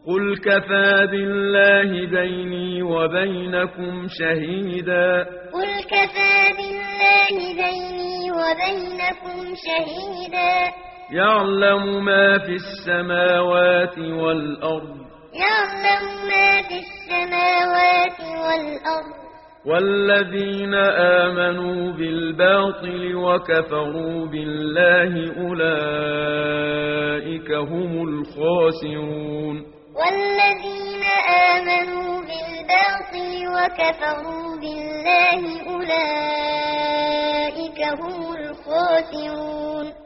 قل كفى بالله بيني وبينكم شهيدا قل كفى بالله بيني وبينكم شهيدا يعلم ما في السماوات والأرض يعلم ما في السماوات والأرض والذين آمنوا بالباطل وكفروا بالله أولئك هم الخاسرون والذين آمنوا بالباطل وكفروا بالله أولئك هم الخاسرون